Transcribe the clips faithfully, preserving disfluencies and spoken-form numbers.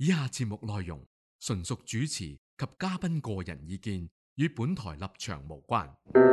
以下節目內容純屬主持及嘉賓個人意見，與本台立場無關。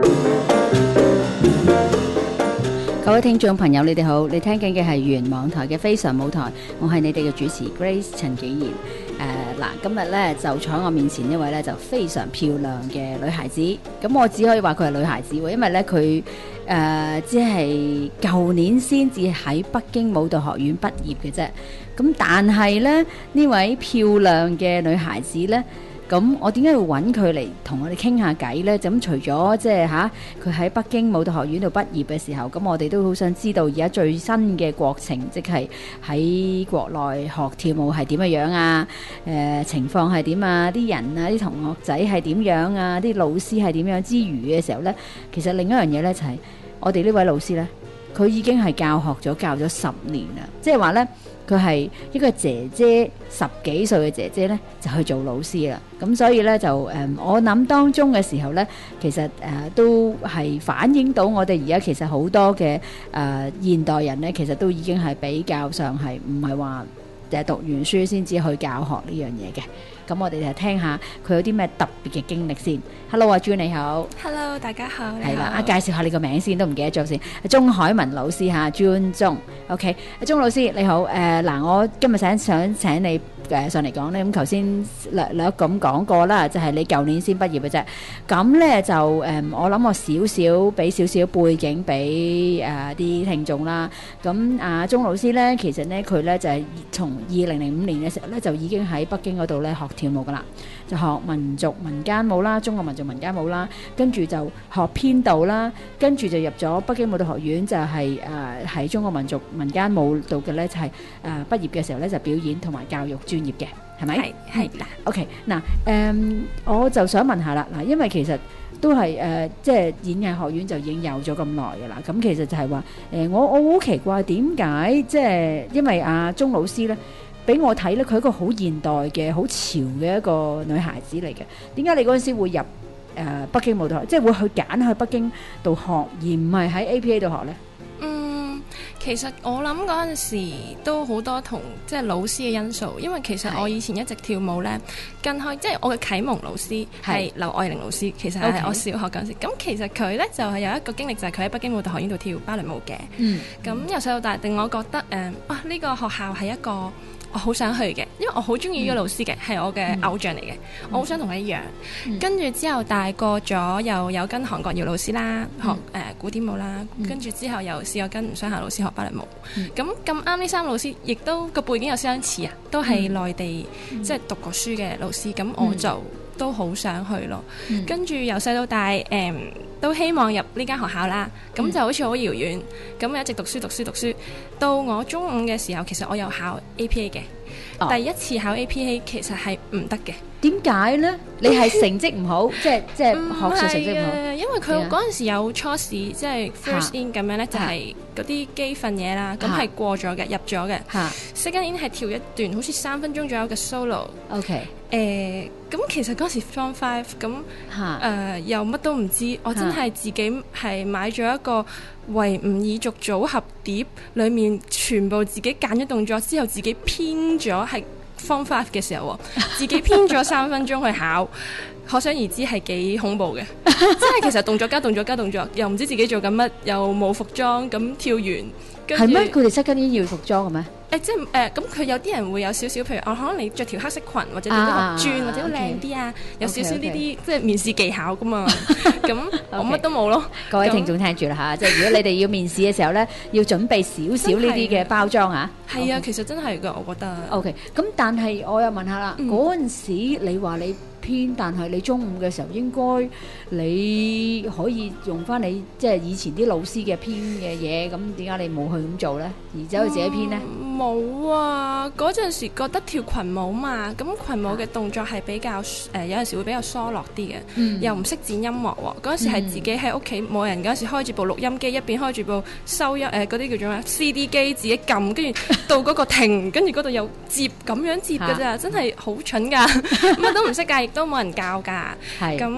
各位聽眾朋友，你哋好，你聽緊嘅係原網台嘅非常舞台，我係你哋嘅主持 Grace 陳紀賢。誒、呃、嗱，今日咧就坐喺我面前呢位咧就非常漂亮嘅女孩子，咁我只可以話佢係女孩子喎，因為咧佢誒只係舊年先至喺北京舞蹈學院畢業嘅啫，咁但係咧呢位漂亮嘅女孩子咧。咁我點解要揾佢嚟同我哋傾下偈呢？咁除咗即係嚇佢喺北京舞蹈學院度畢業嘅時候，咁我哋都好想知道而家最新嘅國情，即係喺國內學跳舞係點嘅樣啊？誒、呃、情況係點啊？啲人啊，啲同學仔係點樣啊？啲老師係點樣之餘嘅時候呢，其實另一樣嘢呢，就係、是、我哋呢位老師呢，佢已經係教學咗教咗十年啦，即係話呢。佢係一個姐姐，十幾歲嘅姐姐呢，就去做老師啦。咁所以呢，就誒、呃，我諗當中嘅時候呢，其實誒、呃、都係反映到我哋而家其實好多嘅誒、呃、現代人呢，其實都已經係比較上係唔係話誒讀完書先至去教學呢樣嘢嘅。咁我哋就聽下佢有啲咩特別嘅經歷先。Hello， 阿 June 你好。 Hello， 大家好。 係啦，啊介紹下你個名先，都唔記得咗先。鐘海文老師嚇 ，June 鐘。OK，阿鐘老師你好。誒、呃、嗱，我今日想想請你誒、呃、上嚟講咧，咁頭先略略咁講過啦，就係、是、你舊年先畢業嘅啫。咁咧就誒、呃，我諗我少少俾少少背景俾誒啲聽眾啦。咁阿鐘老師咧，其實咧佢咧就係、是、從二零零五年嘅時候咧，就已經喺北京嗰度咧學跳舞噶啦，就學民族民間舞啦，中國民族民間舞啦，跟住就學編導啦，跟住就入咗北京舞蹈學院，就係誒喺中國民族民間舞度嘅咧，就係誒畢業嘅時候咧就表演同埋教育專業嘅，係咪？ 係係啦。 OK， 嗱誒，我就想問下啦，嗱，因為其實都係誒，即係演藝學院就已經有咗咁耐嘅啦，咁其實就係話誒，我我好奇怪點解即係因為阿鐘老師咧。俾我睇咧，佢係一個好現代嘅、好潮嘅一個女孩子嚟嘅。點解你嗰陣時會入誒、呃、北京舞蹈學，即係會去揀去北京度學，而唔係喺 A P A 度學呢？ 嗯，其實我諗嗰陣時都好多同即係老師嘅因素，因為其實我以前一直跳舞呢，跟開即係我嘅啟蒙老師係劉愛玲老師，其實係我小學嗰陣時。咁、okay. 其實佢呢就係、是、有一個經歷，就係佢喺北京舞蹈學院度跳芭蕾舞嘅。嗯，咁由細到大，令我覺得誒，哇、呃！呢、呢個學校係一個。我好想去嘅，因為我好中意呢個老師嘅，係、嗯、我嘅偶像嚟嘅、嗯，我好想同佢一樣。嗯、跟住之後大個咗，又有跟韓國耀老師啦，學誒、嗯呃、古典舞啦、嗯。跟住之後又試過跟吳雙霞老師學芭蕾舞。咁咁啱呢三個老師，亦都個背景有相似啊，都係內地、嗯、即係讀過書嘅老師。咁、嗯、我就都好想去咯。嗯、跟住由細到大，誒、嗯、都希望入呢間學校啦。咁、嗯、就好似好遙遠。咁一直讀書讀書讀書，到我中五嘅時候，其實我有考 A P A 嘅、哦。第一次考 A P A 其實係唔得嘅。點解呢？你係成績唔好，即係即係學術成績唔好。因為佢嗰陣時有初試，即係 first in 咁樣呢，就係嗰啲基訓嘢啦。咁係過咗嘅，入咗嘅。second in 係跳一段好似三分鐘左右嘅 solo。OK。誒，咁其實嗰時 form five 咁誒又乜都唔知，我真係自己係買咗一個維吾爾族組合碟，裡面全部自己揀咗動作之後，自己編咗係。form five 嘅時候，自己編咗三分鐘去考，可想而知係幾恐怖嘅。即係其實動作加動作加動作，又唔知自己做緊乜，又冇服裝，咁跳完。係咩？佢哋側跟啲要服裝嘅咩？誒，即係誒，咁佢有啲人會有少少，譬如哦，可能你着條黑色裙，或者點樣轉，或者靚啲啊，有少少呢啲即係面試技巧噶嘛。咁我乜都冇咯。各位聽眾聽住啦嚇，即係如果你哋要面試嘅時候咧，要準備少少呢啲嘅包裝啊。係啊，其實真係㗎，我覺得。OK，咁但係我又問下啦，嗰陣時你話你編，但係你中五嘅時候應該你可以用翻你即係以前啲老師嘅編嘅嘢，咁點解你冇去咁做咧？而走去自己編咧？冇啊！嗰陣時覺得跳群舞嘛，咁群舞嘅動作係比較誒、呃，有陣時會比較疏落啲嘅、嗯，又唔識剪音樂喎。嗰陣時係自己喺屋企冇人嗰陣時開住部錄音機，一邊開住部收音誒嗰啲叫做咩 C D 機，自己撳，跟住到嗰個停，跟住嗰度又接咁樣接㗎咋，真係好蠢㗎，乜都唔識㗎，亦都冇人教㗎。咁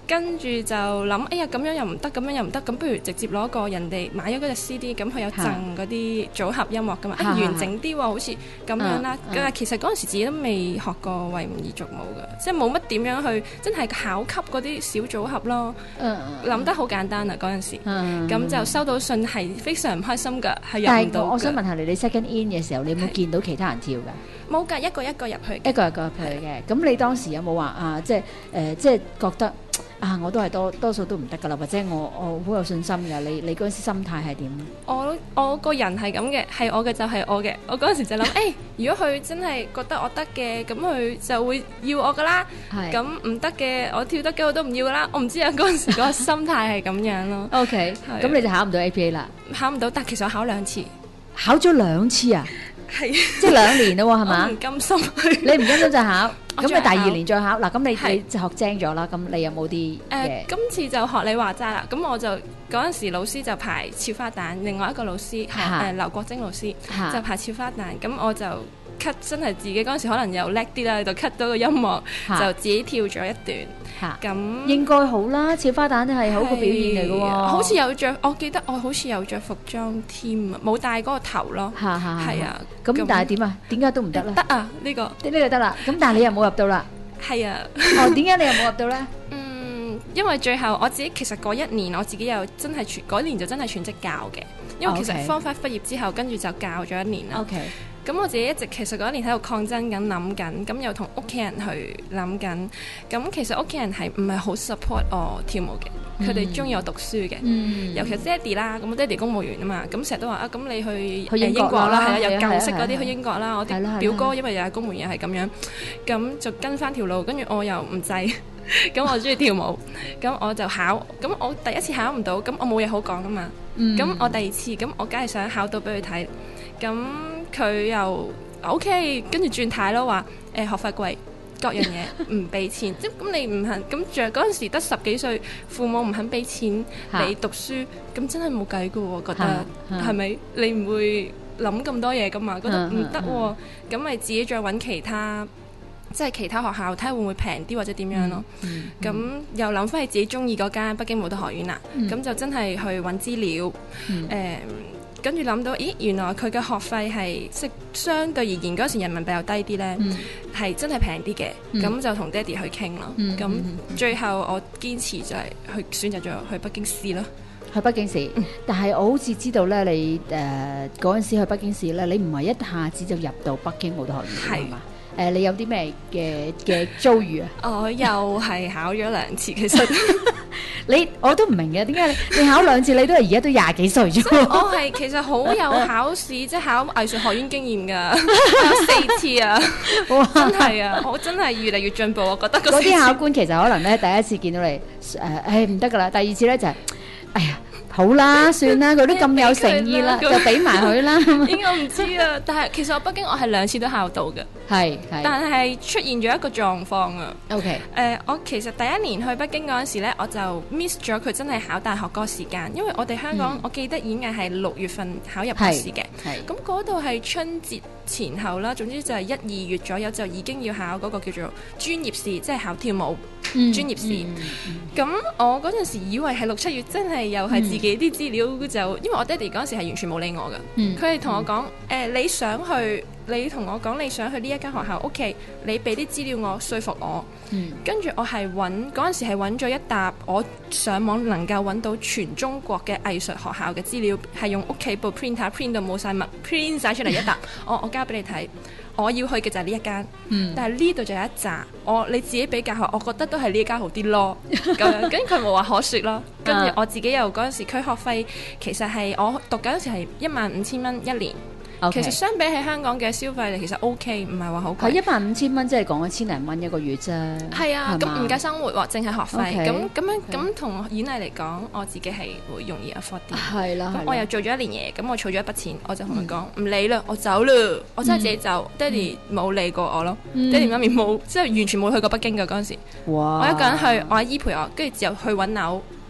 跟住就諗，哎呀咁樣又唔得，咁樣又唔得，咁不如直接攞個人哋買咗嗰隻 C D， 咁佢有贈嗰啲組合音樂噶嘛，啊完整啲喎，好似咁樣啦。但係其實嗰陣時自己都未學過維吾爾族舞㗎，即係冇乜點樣去，真係考級嗰啲小組合咯。諗得好簡單啊嗰陣時，咁就收到信係非常唔開心㗎，係入唔到。 但係我想問下你，你 second in 嘅時候，你有冇見到其他人跳㗎？ 冇㗎，一個一個入去， 一個一個入去嘅。咁你當時有冇話啊？即係誒，即係覺得啊，我都係多多數都唔得㗎啦，或者我我好有信心㗎。你你嗰陣時心態係點？ 我我個人係咁嘅，係我嘅就係我嘅。我嗰陣時就諗，誒，如果佢真係覺得我得嘅，咁佢就會要我㗎啦。咁唔得嘅，我跳得嘅我都唔要㗎啦。我唔知啊，嗰陣時嗰個心態係咁樣咯。 OK，咁你就考唔到 A P A 啦？ 考唔到，但其實我考兩次。 考咗兩次啊？ 係， 即係兩年咯喎，係嘛？ 我唔甘心。 你唔甘心就考，咁你第二年再考。嗱，咁你你就學精咗啦。咁你有冇啲誒？今次就學你話齋啦。咁我就嗰陣時老師就排俏花旦，另外一個老師係誒劉國晶老師就排俏花旦。咁我就 cut 真係自己嗰陣時可能又叻啲啦，就 cut 到個音樂，就自己跳咗一段。咁應該好啦，俏花旦係好個表現嚟嘅喎。 好似有着，我記得我好似有着服裝添啊，冇戴嗰個頭咯。係啊。 咁但係點啊？點解都唔得咧？ 得啊，呢個呢個得啦。咁但係你又冇入到啦。 係啊。 哦，點解你又冇入到咧？ 嗯，因為最後我自己其實嗰一年我自己又真係全嗰年就真係全職教嘅，因為其實 Form Five 畢業之後跟住就教咗一年啦。 OK。 咁我自己一直其實嗰一年喺度抗爭緊諗緊，咁又同屋企人去諗緊。咁其實屋企人係唔係好 support 我跳舞嘅？佢哋中意我讀書嘅，嗯、尤其是爹哋啦。咁我爹哋公務員啊嘛，咁成日都話啊，咁你去，去英國啦，係啊，有舊式嗰啲去英國啦。我啲表哥因為又係公務員，係咁樣，咁就跟翻條路。跟住我又唔制，咁我中意跳舞，咁我就考。咁我第一次考唔到，咁我冇嘢好講噶嘛。咁、嗯、我第二次，咁我梗係想考到俾佢睇。咁佢又 OK， 跟住轉態咯，話誒學費貴，各樣嘢唔俾錢，即咁你唔肯，咁著嗰陣時得十幾歲，父母唔肯俾錢俾讀書，咁真係冇計噶喎，覺得係咪？你唔會諗咁多嘢噶嘛？覺得唔得喎，咁咪自己再揾其他，即係其他學校睇下會唔會平啲或者點樣咯。咁、嗯嗯、又諗翻起自己中意嗰間北京舞蹈學院啦，咁、嗯、就真係去揾資料，誒、嗯。嗯跟住諗到，咦，原來佢嘅學費係即相對而言嗰時人民幣又低啲咧，係、嗯、真係平啲嘅。咁、嗯、就同爹哋去傾咯。咁、嗯、最後我堅持就係去選擇咗去北京試咯。 去北京試，嗯、但係我好似知道咧，你誒嗰陣時去北京試咧，你唔係一下子就入到北京舞蹈學院係嘛？誒、呃，你有啲咩嘅嘅遭遇啊？我又係考咗兩次，其實你我都唔明嘅，點解你你考兩次，你都係而家都廿幾歲啫？ 我係其實好有考試，即係考藝術學院經驗㗎，考四次啊！哇，真係啊，我真係越嚟越進步，我覺得嗰啲考官其實可能咧第一次見到你誒，誒唔得㗎啦，第二次咧就係、是，哎呀。好啦，算啦，佢都咁有誠意啦，就俾埋佢啦。 應該唔知啊，但係其實我北京我係兩次都考到嘅， 係， 但係出現咗一個狀況啊。 OK， 誒、呃，我其實第一年去北京嗰陣時咧，我就 miss 咗佢真係考大學嗰個時間，因為我哋香港、嗯、我記得演藝係六月份考入學試嘅，咁嗰度係春節前後啦，總之就係一二月左右就已經要考嗰個叫做專業試，即係考跳舞。嗯、專業試，咁、嗯嗯、我嗰陣時以為係六七月，真係又係自己啲資料就，嗯、因為我爹哋嗰陣時係完全冇理我㗎，佢係同我講，誒、呃、你想去，你同我講你想去呢一間學校 ，OK， 你俾啲資料我，說服我，嗯、跟住我係揾嗰陣時係揾咗一沓我上網能夠揾到全中國嘅藝術學校嘅資料，係用屋企部 printer print 到冇晒墨 print 晒出嚟一沓，我我交俾你睇。我要去嘅就係呢一間，嗯、但係呢度就有一紮，我你自己比較下，我覺得都係呢一間好啲咯。咁樣，跟住佢冇話可説咯。跟住我自己又嗰陣時，佢學費其實係我讀嗰陣時係一萬五千蚊一年。Okay. 其實相比起香港嘅消費力，其實 OK， 唔係話好貴。係一萬五千蚊，即係講一千零蚊一個月啫。係啊，咁唔計生活喎，淨係學費。咁咁樣咁同演藝嚟講，我自己係會容易 afford 啲。係啦，咁我又做咗一年嘢，咁我儲咗一筆錢，我就同佢講唔理啦，我走啦，我真係自己走。爹哋冇理過我咯，爹哋媽咪冇，即係完全冇去過北京㗎嗰陣時。哇！我一個人去，我阿姨陪我，跟住之後去揾樓。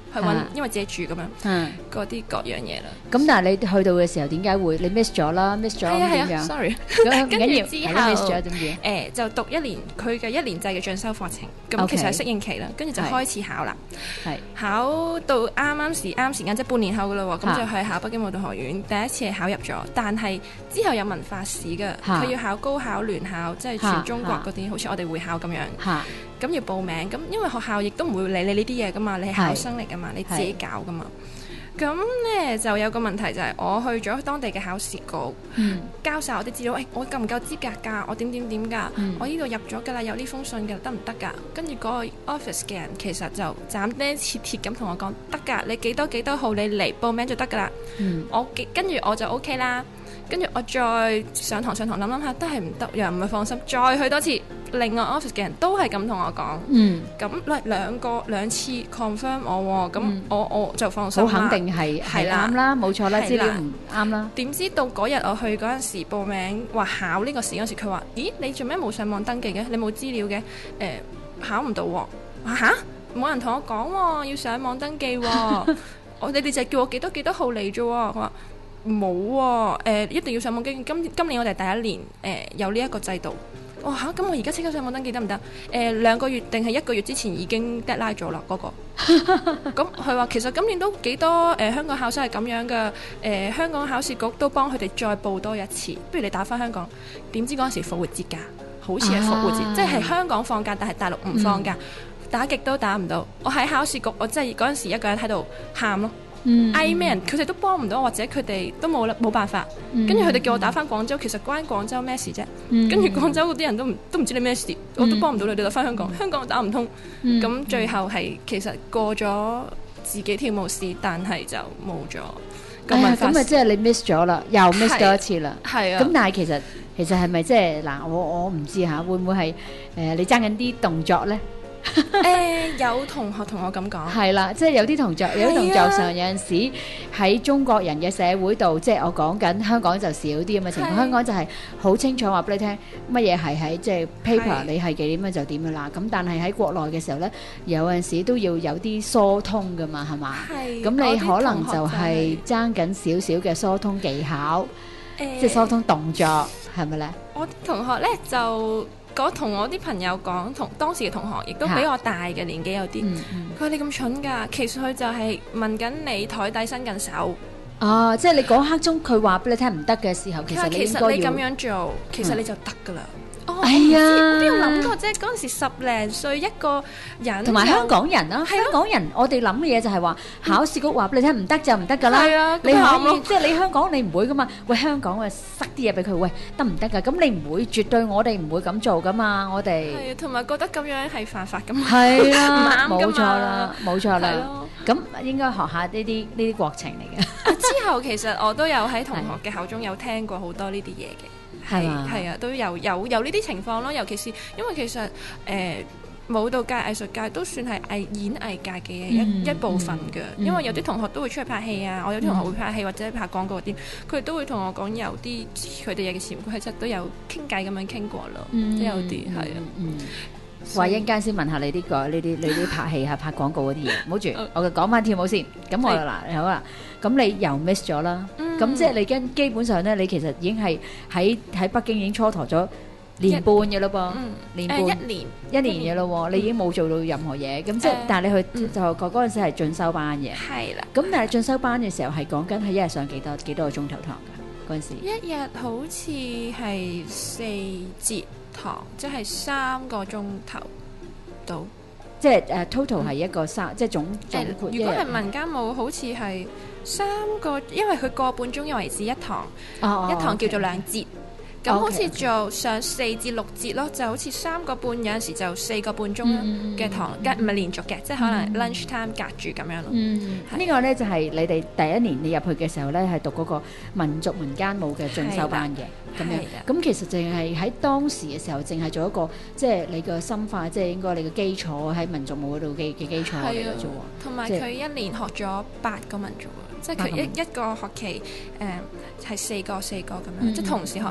去揾啊， 因為自己住咁樣嗯， 嗰啲各樣嘢啦。 咁但係你去到嘅時候點解會你 miss 咗啦？miss 咗係啊係啊咁點樣？ ，sorry。 咁唔緊要， 跟住之係啦後 ，miss 咗點樣？ 誒就讀一年佢嘅一年制嘅進修課程，咁 OK 其實係適應期啦，跟住就係開始考啦。 係考到啱啱時啱時間，即係半年後噶啦喎，咁嚇就去考北京舞蹈學院。第一次係考入咗，但係之後有文化試嘅， 嚇佢要考高考聯考，即係全中國嗰啲，好似我哋會考咁樣。 嚇咁要報名，咁因為學校亦都唔會理你呢啲嘢噶嘛，你係考生嚟噶嘛，你自己搞噶嘛。咁咧就有個問題就係我去咗當地嘅考試局， 嗯交晒我啲資料，誒、我夠唔夠資格㗎？我點點點㗎？ 嗯我呢度入咗㗎啦，有呢封信㗎，得唔得㗎？跟住嗰個 office 嘅人其實就斬釘截鐵咁同我講，得㗎，你幾多幾多號你嚟報名就得㗎啦。 嗯我幾跟住我就 OK 啦，跟住我再上堂上堂諗諗下，都係唔得，又唔係放心，再去多次，另外 office 嘅人都係咁同我講。 嗯， 咁兩兩個兩次 confirm 我喎，咁嗯我我就放心啦。 好肯定係係係啦啱啦，冇錯啦， 係啦資料唔啱啦。 點知到嗰日我去嗰陣時報名話考呢個試嗰時，佢話：咦，你做咩冇上網登記嘅？你冇資料嘅？誒、考唔到喎。我話吓？冇人同我講喎，要上網登記喎。我你哋就叫我幾多幾多號嚟啫喎。佢話冇喎，誒、一定要上網登記。今今年我哋第一年誒、有呢一個制度。我話嚇，咁我而家即刻上網登記得唔得？誒、兩個月定係一個月之前已經 deadline 咗啦嗰個。咁佢話其實今年都幾多誒、香港考生係咁樣嘅，誒、香港考試局都幫佢哋再報多一次，不如你打翻香港。點知嗰陣時復活節假，好似係復活節， 啊即係香港放假，但係大陸唔放假，打極都打唔到。我喺考試局，我真係嗰陣時一個人喺度喊咯。 嗯嗌咩人，佢哋都幫唔到，或者佢哋都冇冇辦法。跟住佢哋叫我打翻廣州，其實關廣州咩事啫？ 嗯跟住廣州嗰啲人都唔都唔知你咩事，我都幫唔到你，你就翻香港，香港打唔通。 嗯咁最後係其實過咗自己跳舞試，但係就冇咗個哎呀文化試。 咁啊，即係你 miss 咗啦，又 miss 咗一次啦。 係啊咁，但係其實其實係咪即係嗱？我我唔知嚇，會唔會係誒你爭緊啲動作咧？ 誒有同學同我咁講， 係啦，即係有啲動作，有啲動作係啊上有陣時喺中國人嘅社會度，即係我講緊香港就少啲咁嘅情況。 係香港就係好清楚話俾你聽，乜嘢係喺即係 paper， 係你係幾點樣就點樣啦。咁但係喺國內嘅時候咧，有陣時都要有啲疏通噶嘛，係嘛？ 係咁你可能就我啲同學係爭緊少少嘅疏通技巧， 誒即係疏通動作，係咪咧？ 我啲同學咧就嗰同我啲朋友講，同當時嘅同學亦都比我大嘅年紀有啲。 嗯嗯。 佢話你咁蠢㗎，其實佢就係問緊你台底伸緊手。 哦，即係你嗰刻鐘佢話俾你聽唔得嘅時候，其實佢話你應該要其實你咁樣做，其實你就得㗎啦。哦， 哎呀我唔知我邊有諗過啫？嗰陣時十零歲一個人， 同埋香港人啦， 係咯香港人我哋諗嘅嘢就係話考試局話俾你聽唔得就唔得㗎啦。 係啊你可以咁啱咯即係你香港你唔會㗎嘛？喂，香港啊塞啲嘢俾佢，喂得唔得㗎？咁你唔會絕對我哋唔會咁做㗎嘛，我哋係啊，同埋覺得咁樣係犯法㗎嘛。 係啦， 唔啱㗎嘛冇錯啦，冇錯係啦。 咯。 咁應該學下呢啲呢啲國情嚟嘅。 啊之後其實我都有喺同學嘅口中有聽過好多呢啲嘢嘅， 係嘛係啊，都有有有呢啲情況咯。尤其是因為其實誒、呃舞蹈界、藝術界都算係藝演藝界嘅一、 嗯一部分嘅， 嗯因為有啲同學都會出去拍戲啊，我有啲同學會拍戲或者拍廣告嗰啲，佢哋都會同我講有啲佢哋嘅潛規則都有傾偈咁樣傾過咯，都有啲係啊。 嗯。話一陣間先問下你呢個呢啲你啲拍戲啊拍廣告嗰啲嘢，唔好住，我就講翻跳舞先。咁我係嗱好啦，咁你又 miss 咗啦， 嗯咁即係你跟基本上咧，你其實已經係喺喺北京已經蹉跎咗年半嘅咯噃， 嗯年半誒一年一年嘅咯喎，你已經冇做到任何嘢，咁即係誒但係你去嗯就嗰嗰陣時係進修班嘅， 係啦， 咁但係進修班嘅時候係講緊係一日上幾多幾多個鐘頭堂㗎嗰陣時？ 一日好似係四節堂，即係三個鐘頭到。 即係誒 total 係一個三，即係總總誒括一日如果係民間舞，好似係三個，因為佢個半鐘為止一堂， 哦哦一堂叫做 OK 兩節。咁 OK， 好似 OK 做上四至六節咯，就好似三個半，有陣時就四個半鐘啦嗯嗯嗯嘅堂，跟唔係連續嘅，即係可能 lunch time 隔住咁樣咯。 嗯， 係呢個咧就係你哋第一年你入去嘅時候咧，係讀嗰個民族民間舞嘅進修班嘅咁樣。 係啦咁其實淨係喺當時嘅時候，淨係做一個即係你嘅深化，即係應該你嘅基礎喺民族舞嗰度嘅嘅基礎嚟嘅啫喎。 同埋即係佢一年學咗八個民族喎，即係佢八個民一一個學期誒係四個四個咁樣， 嗯即係同時學兩個兩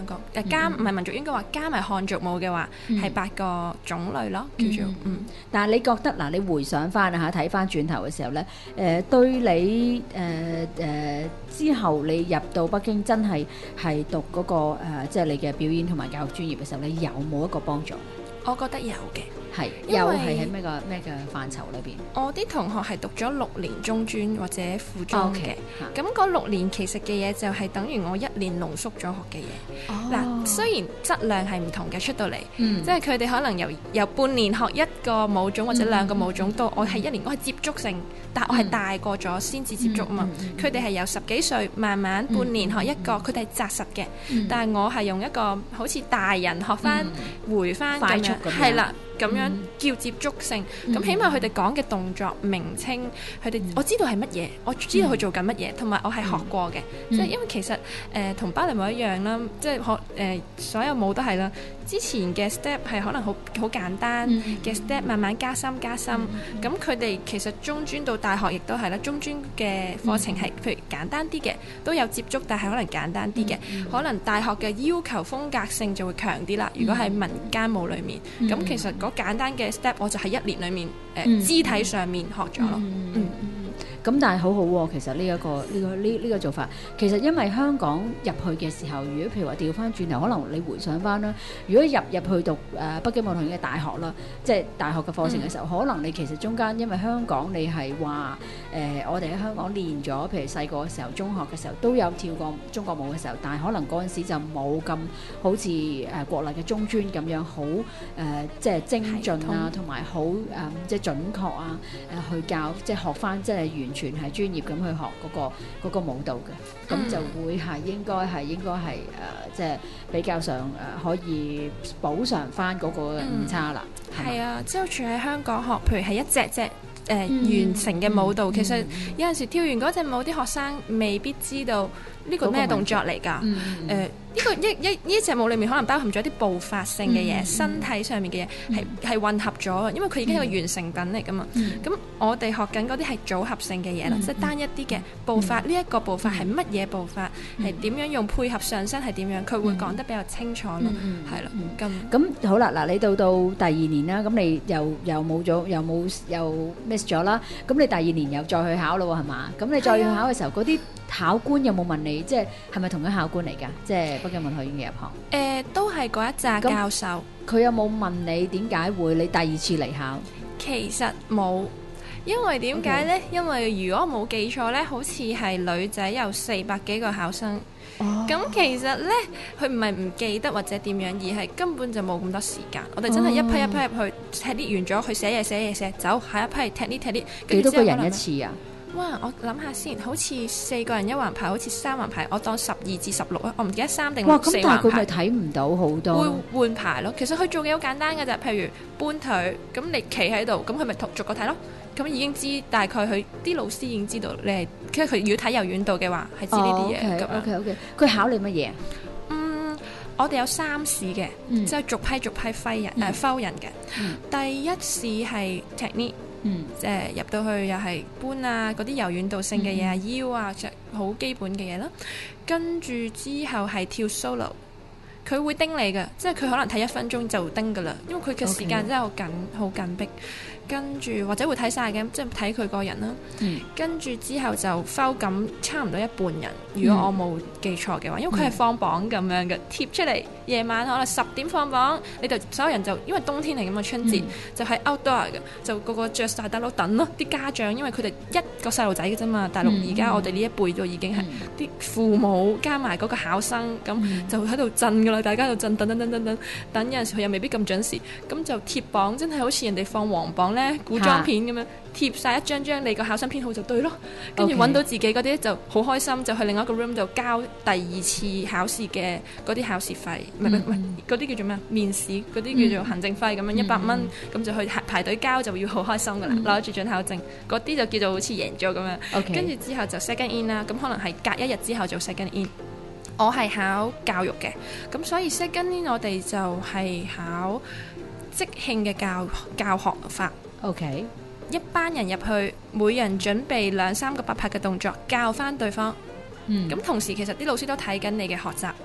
香港誒加唔係民族，應該話加埋漢族舞嘅話係八個種類咯，叫做嗯。嗯但係你覺得嗱，你回想翻啊嚇，睇翻轉頭嘅時候咧，誒、呃、對你誒誒、呃呃、之後你入到北京真係係讀嗰、那個、呃、即係你嘅表演同埋教育專業嘅時候咧，有冇一個幫助？ 我覺得有嘅。 係，又係喺咩個咩嘅範疇裏邊？ 我啲同學係讀咗六年中專或者附中嘅，咁嗰 Okay. 六年其實嘅嘢就係等於我一年濃縮咗學嘅嘢。嗱、 哦， 雖然質量係唔同嘅出到嚟， 嗯、 即係佢哋可能由由半年學一個舞種或者兩個舞種，到我係一年，我係接觸性，但係我係大個咗先至接觸啊嘛。佢哋係由十幾歲慢慢半年學一個，佢哋係紮實嘅，嗯、但係我係用一個好似大人學翻、嗯、回翻咁樣，係啦。咁樣叫接觸性，咁、嗯、起碼佢哋講嘅動作名稱，佢哋、嗯、我知道係乜嘢，我知道佢做緊乜嘢，同埋、嗯、我係學過嘅，即係、嗯、因為其實誒同、呃、芭蕾舞一樣啦，即係學誒、呃、所有舞都係啦。之前嘅 step 係可能好好簡單嘅 step，慢慢加深加深。咁佢哋其實中專到大學亦都係啦，中專嘅課程係譬如簡單啲嘅，都有接觸，但係可能簡單啲嘅。嗯、可能大學嘅要求風格性就會強啲啦。如果喺民間舞裡面，咁、嗯、其實嗰簡單嘅 step 我就喺一年裡面誒、呃嗯、肢體上面學咗咯。嗯。嗯咁但係好好、啊、喎，其實呢、這、一個呢、這個呢呢、這個做法，其實因為香港入去嘅時候，如果譬如話調翻轉頭，可能你回想翻啦，如果入入去讀誒、呃、北京舞蹈學院嘅大學啦，即係大學嘅課程嘅時候，嗯、可能你其實中間因為香港你係話誒，我哋喺香港練咗，譬如細個嘅時候、中學嘅時候都有跳過中國舞嘅時候，但係可能嗰陣時就冇咁好似誒、呃、國內嘅中專咁樣好誒、呃，即係精進啊，同埋好誒即係準確啊誒、呃、去教，即係學翻即係完全係專業咁去學嗰、嗰個嗰個舞蹈嘅，咁、嗯、就會係應該係應該係誒、呃，即係比較上誒、呃、可以補償翻嗰個誤差啦。係、嗯、啊， 即係好似喺香港學，譬如係一隻隻誒、呃嗯、完成嘅舞蹈，嗯、其實有陣時跳完嗰隻舞，啲學生未必知道呢個咩動作嚟㗎。誒呢個一一呢隻舞裏面可能包含咗啲步伐性嘅嘢，嗯、身體上面嘅嘢係係混合咗，因為佢已經係個完成品嚟㗎嘛。咁、嗯、我哋學緊嗰啲係組合性嘅嘢啦，即係、嗯、單一啲嘅步伐。呢一、嗯、個步伐係乜嘢步伐？係點、嗯、樣用配合上身係點樣？佢會講得比較清楚咯。係啦、嗯，咁咁、嗯、好啦。嗱，你到到第二年啦，咁你又又冇咗，又冇又 miss 咗啦。咁你第二年又再去考咯，係嘛？咁你再去考嘅時候，嗰啲、啊、考官有冇問你，即係係咪同一考官嚟㗎？即係北京舞蹈學院嘅入行。 誒、呃，都係嗰一紮教授。 佢有冇問你點解會你第二次嚟考？ 其實冇，因為點解呢？Okay. 因為如果冇記錯呢，好似係女仔有四百幾個考生。咁、oh. 其實呢，佢唔係唔記得或者點樣，而係根本就冇咁多時間。我哋真係一批一批入去踢啲完咗，去寫嘢寫嘢寫，走下一批踢啲踢啲。 幾多個人一次啊？ 哇！我諗下先，好似四個人一橫排，好似三橫排，我當十二至十六啊，我唔記得三定四橫排。哇！咁但係佢咪睇唔到好多？ 會換排咯。其實佢做嘅好簡單㗎咋，譬如搬腿，咁你企喺度，咁佢咪逐個睇咯。咁已經知大概佢啲老師已經知道你係，其實佢要睇柔軟度嘅話，係知呢啲嘢咁樣。 OK OK，佢考你乜嘢？ 嗯，我哋有三試嘅，即係逐批逐批揮人誒揮人嘅。第一試係 technique。嗯，誒、呃、入到去又係搬啊，嗰啲柔軟度性嘅嘢啊，嗯、腰啊，就好基本嘅嘢啦。跟住之後係跳 solo，佢會叮你嘅，即係佢可能睇一分鐘就叮㗎啦，因為佢嘅時間真係好緊好緊迫。跟住或者會睇晒嘅，即係睇佢個人啦。嗯、跟住之後就 foul 咁差唔多一半人，如果我冇記錯嘅話，因為佢係放榜咁樣嘅，貼出嚟夜晚可能十點放榜，你就所有人就因為冬天嚟㗎嘛，春節、嗯、就係 outdoor 嘅，就個個着晒大褸等咯。啲家長因為佢哋一個細路仔嘅啫嘛，大陸而家我哋呢一輩都已經係啲、嗯、父母加埋嗰個考生，咁、嗯、就喺度震㗎啦，大家就震等等等等等等，有陣時佢又未必咁準時，咁就貼榜，真係好似人哋放黃榜咧古裝片咁樣貼晒一張張你個考生編號就對咯，跟住揾到自己嗰啲就好開心，就去另一個 room 度交第二次考試嘅嗰啲考試費，唔係唔係嗰啲叫做咩面試嗰啲叫做行政費咁樣一百蚊，咁就去排隊交就要好開心噶啦，攞住准考證嗰啲就叫做好似贏咗咁樣。跟住 Okay. 之後就 second in 啦，咁可能係隔一日之後做 second in。我係考教育嘅，咁所以 second in 我哋就係考即興嘅教教學法。OK， 一班人入去，每人準備兩三個八拍嘅動作，教翻對方。嗯，咁同時其實啲老師都睇緊你嘅學習，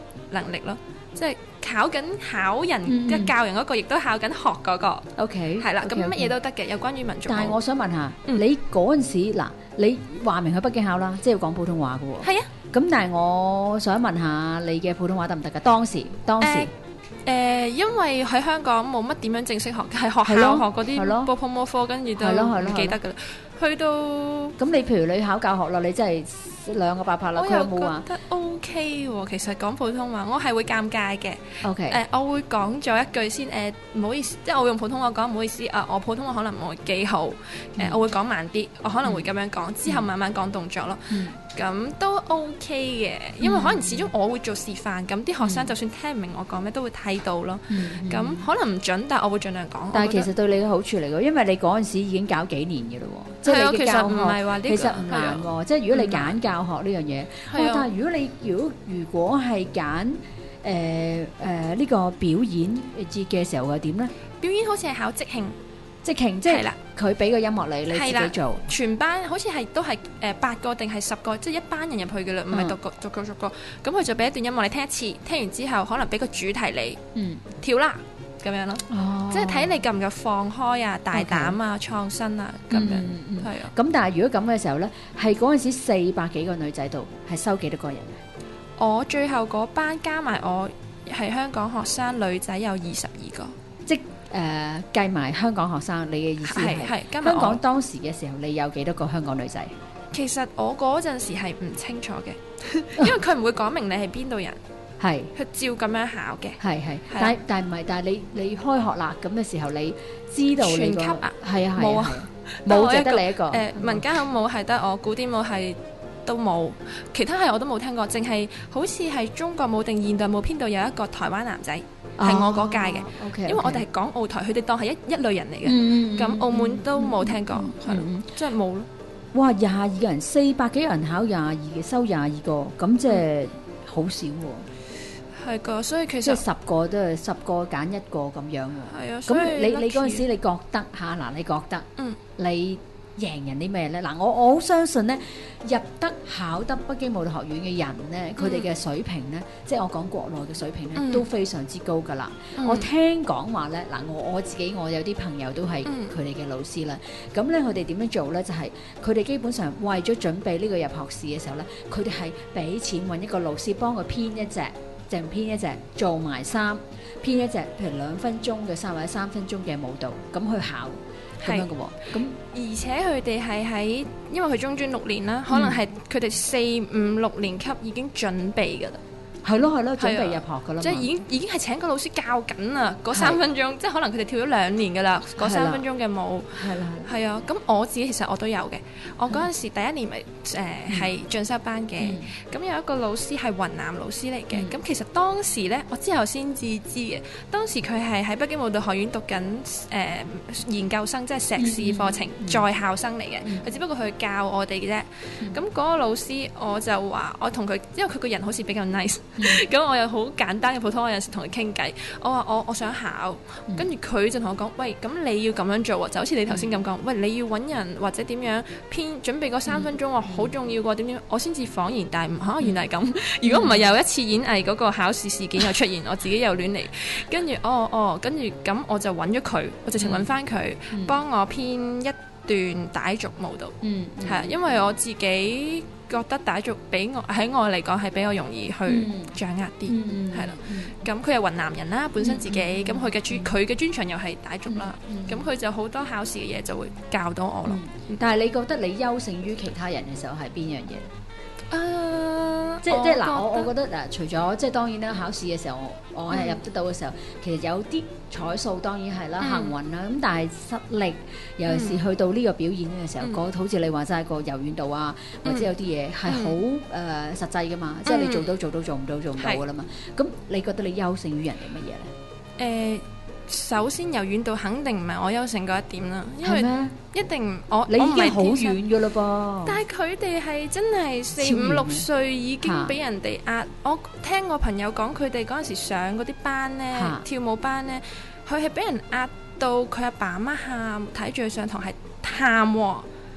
能力咯，即係考緊考人嗯嗯即係教人嗰個，亦都考緊學嗰個。 OK， 係啦，咁 OK，OK 乜嘢都得嘅，有關於民族舞。 但係我想問下， 嗯你嗰陣時嗱，你話明去北京考啦，即係要講普通話嘅喎。 係啊， 咁但係我想問下你嘅普通話得唔得㗎？當時當時誒誒，因為喺香港冇乜點樣正式學，係學係咯校學嗰係咯啲波普摩科，跟住都係咯係咯唔記得㗎啦。去到咁你譬如你考教學啦，你真係兩個八拍啦， 我又佢有冇話覺得 OK 喎。其實講普通話，我係會尷尬嘅。 OK？ 誒，我會講咗一句先，誒唔好意思，即係我會用普通話講唔好意思啊，我普通話可能唔係幾好，誒嗯我會講慢啲，我可能會咁樣講，之後慢慢講動作咯。 嗯咁都 OK 嘅，因為可能始終我會做示範，咁啲學生就算聽唔明我講咩，都會睇到咯。 嗯嗯咁可能唔準，但係我會盡量講。 但係我覺得其實對你嘅好處嚟嘅，因為你嗰陣時已經搞幾年嘅咯喎，即係啊係你嘅教其實唔係話呢個學其實唔難喎。即係如果你揀教學呢樣嘢， 係啊哇！但係如果你如果如果係揀誒誒呢個表演節嘅時候又點咧？ 表演好似係考即興， 即興即係係啦， 佢俾個音樂你，你自係啦己做。 全班好似係都係誒八個定係十個，即係一班人入去嘅啦，唔係嗯逐個逐個逐個。咁佢就俾一段音樂你聽一次，聽完之後可能俾個主題你嗯， 跳啦咁樣咯。 哦即係睇你夠唔夠放開啊、大膽啊、創新啊咁樣， 嗯嗯係啊。 咁但係如果咁嘅時候咧，係嗰陣時四百幾個女仔度，係收幾多個人嘅？ 我最後嗰班加埋我係香港學生，女仔有二十二個， 即係誒計埋香港學生，你嘅意思係係係加埋我。 香港當時嘅時候，你有幾多個香港女仔？ 其實我嗰陣時係唔清楚嘅，因為佢唔會講明你係邊度人， 係佢照咁樣考嘅。 係係，但係但係唔係，但係你你開學啦咁嘅時候，你知道你個全級啊係啊係冇啊係啊冇就得你一個。 誒民間舞係得我，古典舞係都冇，其他係我都冇聽過，淨係好似係中國舞定現代舞編導有一個台灣男仔係我嗰屆嘅， OK， 因為我哋係港澳台，佢哋當係一一類人嚟嘅。 嗯咁澳門都冇聽過，係咯嗯， 即係冇咯。 哇廿二個人，四百幾人考廿二嘅，收廿二個，咁即係好少喎。 係噶，所以其實即係十個都係十個揀一個咁樣喎。 係啊。所以咁你你嗰陣 lucky 時你覺得嚇嗱？你覺得嗯你贏人啲咩咧？嗱，我我好相信咧，入得考得北京舞蹈學院嘅人咧，佢哋嘅水平咧，即係我講國內嘅水平咧， 嗯都非常之高㗎啦。 嗯我聽講話咧，嗱，我我自己我有啲朋友都係嗯佢哋嘅老師啦。咁咧，佢哋點樣做咧？就係佢哋基本上為咗準備呢個入學試嘅時候咧，佢哋係俾錢揾一個老師幫佢編一隻。淨編一隻做埋衫，編一隻譬如兩分鐘嘅衫或者三分鐘嘅舞蹈，咁去考咁樣嘅喎。咁而且佢哋係喺，因為佢中專六年啦，可能係佢哋四五六年級已經準備㗎啦。 係咯係咯，準備係啊入學噶啦嘛， 即係已經已經係請個老師教緊啊！嗰三分鐘，即係可能佢哋跳咗兩年㗎啦，嗰三分鐘嘅舞。 係啦係啊，咁我自己其實我都有嘅。我嗰陣時第一年咪誒係進修班嘅，咁有一個老師係雲南老師嚟嘅。 嗯咁其實當時咧，我之後先至知嘅。當時佢係喺北京舞蹈學院讀緊誒研究生，即係碩士課程在校生嚟嘅。佢只不過佢教我哋嘅啫。咁嗰個老師我就話，我同佢，因為佢個人好似比較 nice。咁我又好簡單嘅普通話，有陣時同佢傾偈。我話我我想考，跟住佢就同我講：喂，咁你要咁樣做喎，就好似你頭先咁講。喂，你要揾人或者點樣編準備嗰三分鐘喎，好重要喎，點點？我先至恍然大悟，嚇原來係咁。如果唔係又一次演藝嗰個考試事件又出現，我自己又亂嚟。跟住哦哦，跟住咁我就揾咗佢，我直情揾翻佢幫我編一段傣族舞蹈。 嗯， 係啊，因為我自己覺得傣族比我喺我嚟講係比較容易去掌握啲， 嗯係啦。咁佢係雲南人啦，本身自己咁佢嘅專佢嘅專長又係傣族啦，咁佢就好多考試嘅嘢就會教到我咯。 但係你覺得你優勝於其他人嘅時候係邊樣嘢？ 誒， 即即係嗱，我我覺覺得嗱，除咗即係當然啦，考試嘅時候我我係入得到嘅時候，其實有啲彩數當然係啦，幸運啦。咁但係實力，尤其是去到呢個表演嘅時候，個好似你話齋個柔軟度啊，或者有啲嘢係好誒實際噶嘛，即係你做到做到做唔到做唔到噶啦嘛。咁你覺得你優勝於人哋乜嘢咧？ 誒。首先柔軟度肯定唔係我優勝嗰一點啦，因為係咩？ 一定我你已我唔係經好天生遠噶啦噃。 但係佢哋係真係四五超遠六歲已經俾人哋壓。我聽我朋友講，佢哋嗰陣時上嗰啲班呢， 嚇跳舞班呢，佢係俾人壓到佢阿爸阿媽喊，睇住佢上堂係喊喎。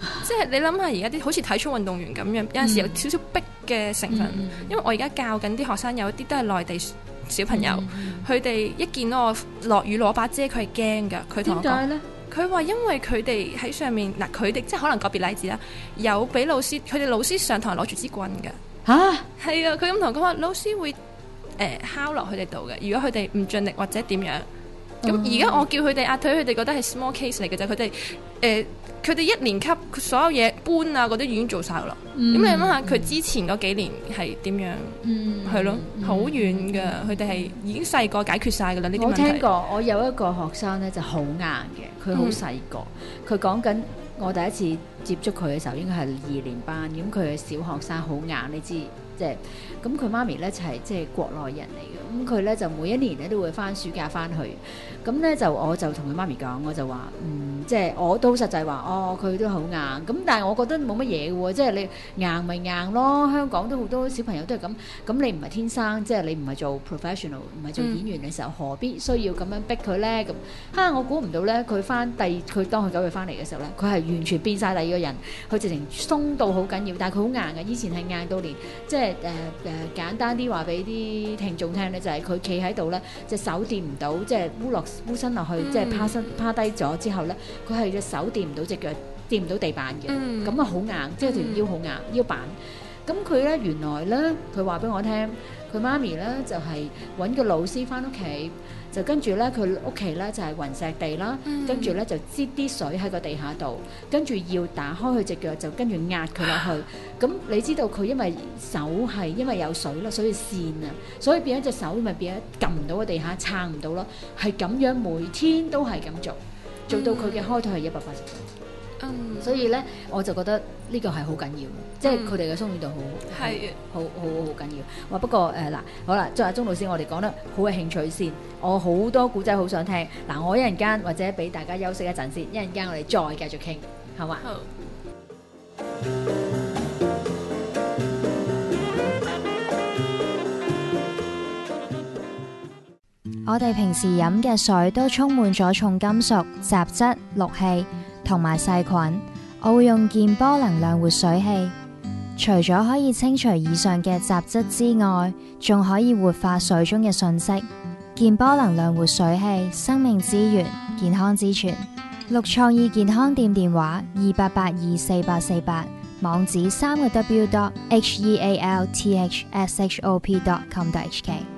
即係你諗下而家啲好似體操運動員咁樣，有陣時有少少逼嘅成分。 嗯、 因為我而家教緊啲學生，有一啲都係內地小朋友，佢哋、嗯、一見到我落雨攞把遮，佢係驚㗎。佢同我講咧，佢話因為佢哋喺上面嗱，佢哋即係可能個別例子啦，有俾老師，佢哋老師上堂攞住支棍㗎。吓？係啊，佢咁同我講話，老師會誒、呃、敲落佢哋度嘅。如果佢哋唔盡力或者點樣，咁而家我叫佢哋壓腿，佢哋覺得係 small case 嚟嘅啫。佢哋誒佢哋一年級所有嘢搬啊嗰啲已經做晒啦。咁、嗯、你諗下佢之前嗰幾年係點樣？嗯，係咯，好遠㗎。佢哋係已經細個解決晒㗎啦呢啲問題。 我聽過，我有一個學生咧就好硬嘅，佢好細個，佢講緊我第一次接觸佢嘅時候應該係二年班，咁佢係小學生，好硬，你知。即係咁，佢媽咪咧就係即係國內人嚟嘅，咁佢咧就每一年咧都會翻暑假翻去，咁咧就我就同佢媽咪講，我就話嗯，即係我都好實際話，哦佢都好硬，咁但係我覺得冇乜嘢嘅喎，即係你硬咪硬咯，香港都好多小朋友都係咁，咁你唔係天生，即係你唔係做 professional， 唔係做演員嘅時候，嗯、何必需要咁樣逼佢咧？咁嚇我估唔到咧，佢翻第佢當佢九月翻嚟嘅時候咧，佢係完全變晒第二個人，佢直情鬆到好緊要，但係佢好硬嘅，以前係硬到連即係。誒誒、呃呃、簡單啲話俾啲聽眾聽咧，就係佢企喺度咧，隻手掂唔到，即係烏落烏身落去，嗯、即係趴身趴低咗之後咧，佢係隻手掂唔到隻腳，掂唔到地板嘅，咁啊好硬，即係條腰好硬，嗯、腰板。咁佢咧原來咧，佢話俾我聽，佢媽咪咧就係、是、揾個老師翻屋企。就跟住咧，佢屋企咧就係、是、雲石地啦，嗯、跟住咧就擠啲水喺個地下度，跟住要打開佢隻腳，就跟住壓佢落去。咁你知道佢因為手係因為有水啦，所以跣啊，所以變咗隻手咪變咗撳唔到個地下，撐唔到咯。係咁樣每天都係咁做，做到佢嘅開腿係一百八十度。嗯，所以咧我就覺得呢個係好緊要，即係佢哋嘅鬆軟度好，係好好好緊要。哇！不過誒嗱，好啦，作為鐘老師，我哋講得好有興趣先，我好多古仔好想聽。嗱，我一陣間或者俾大家休息一陣先，一陣間我哋再繼續傾，好嘛？好。 我哋平時飲嘅水都充滿咗重金屬、雜質、氯氣同埋細菌，我會用健波能量活水器，除咗可以清除以上嘅雜質之外，仲可以活化水中嘅訊息。健波能量活水器，生命之源，健康之泉。綠創意健康店電話二八八二四八四八，網址三個 w dot h e a l t h s h o p dot com dot h k。